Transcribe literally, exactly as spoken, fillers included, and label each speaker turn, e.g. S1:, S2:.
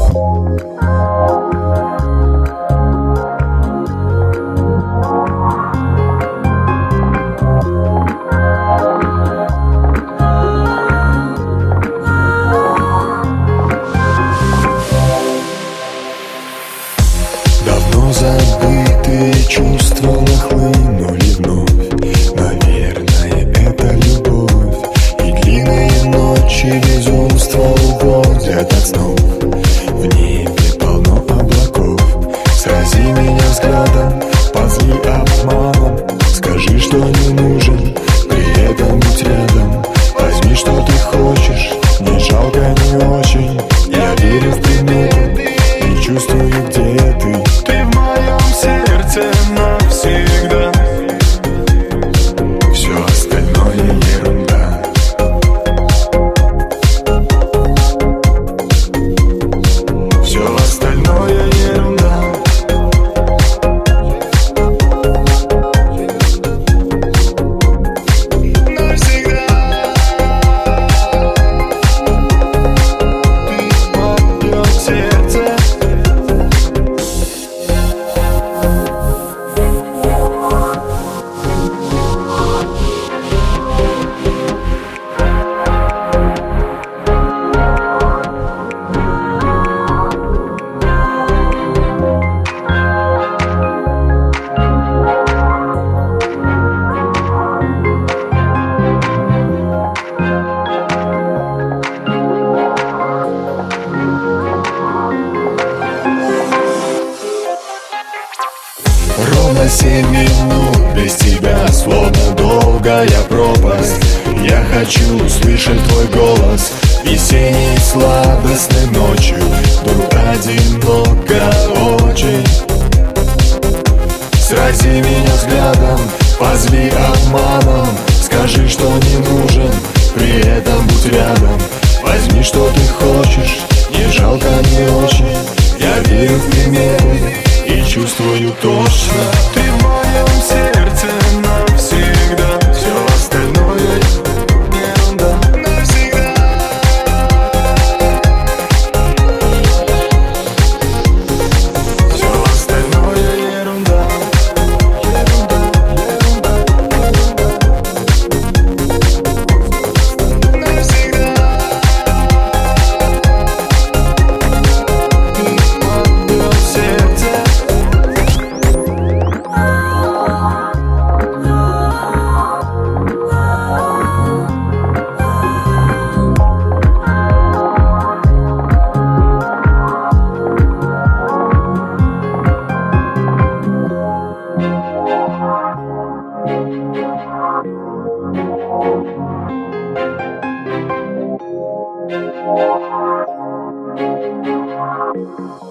S1: Давно забытые чувства нахлынули вновь. Наверное, это любовь. И длинные ночи безумства уводят от снов. В небе полно облаков. Срази меня взглядом, позли обманом. Скажи, что не нужен, при этом будь рядом. Возьми, что ты хочешь, не жалко, не очень. Я верю в приметы и чувствую, где ты.
S2: Ты в моем сердце навсегда.
S1: Все остальное ерунда.
S2: Все остальное ерунда. Навсегда. Ты в моем сердце.
S1: Ровно семь минут без тебя, словно долгая пропасть. Я хочу услышать твой голос весенней сладостной ночью. Вдруг одиноко очень. Срази меня взглядом, позли обманом. Скажи, что не нужен, при этом будь рядом. Возьми, что ты хочешь, не жалко, не очень. Я верю в примеры и чувствую точно.
S2: Ты в моем сердце навсегда. Все остальное ерунда. Навсегда. Все остальное ерунда. Ерунда, ерунда, ерунда. Навсегда. Ты в моем сердце. Thank you.